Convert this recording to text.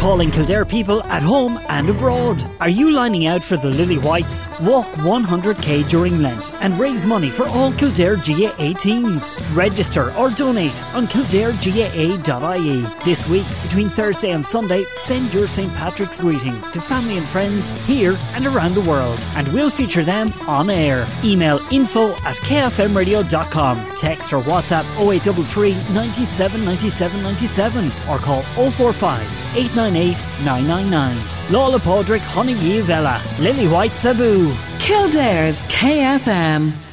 Calling Kildare people at home and abroad. Are you lining out for the Lily Whites? Walk 100k during Lent and raise money for all Kildare GAA teams. Register or donate on kildaregaa.ie. This week, between Thursday and Sunday, send your St. Patrick's greetings to family and friends here and around the world, and we'll feature them on air. Email info@kfmradio.com. Text or WhatsApp 0833 97 97 97 or call 045 898 999. Lola Podrick, Honey Vella, Lily White Sabu. Kildare's KFM.